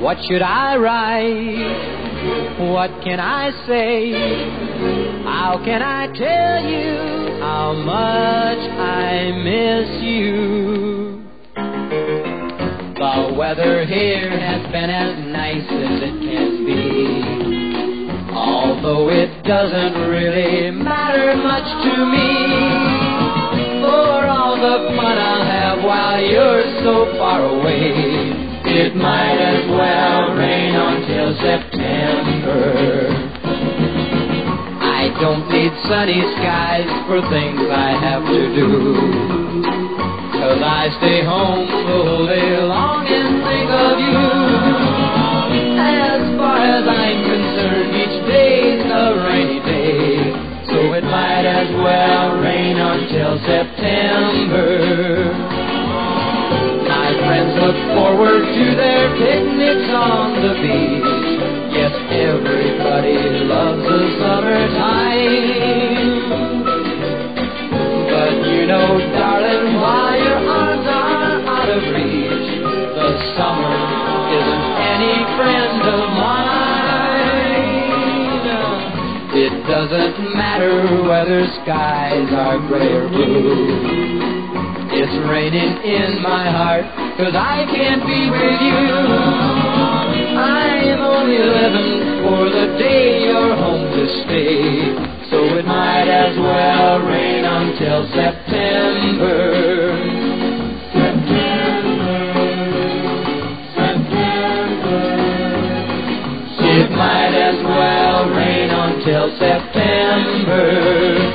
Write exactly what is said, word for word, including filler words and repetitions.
What should I write? What can I say? How can I tell you how much I miss you? The weather here has been as nice as it can be, although it doesn't really matter much to me. For all the fun I'll have while you're so far away, it might as well rain until September. I don't need sunny skies for things I have to do, 'cause I stay home the whole day long and think of you. As far as I'm concerned, each day's a rainy day, so it might as well rain until September. My friends look forward to their picnics on the beach. Yes, everybody loves the summertime. But you know, darling, while your arms are out of reach, the summer isn't any friend of mine. It doesn't matter whether skies are gray or blue. It's raining in my heart, 'cause I can't be with you. I'm only living for the day you're home to stay, so it might as well rain until September. September, September. It might as well rain until September.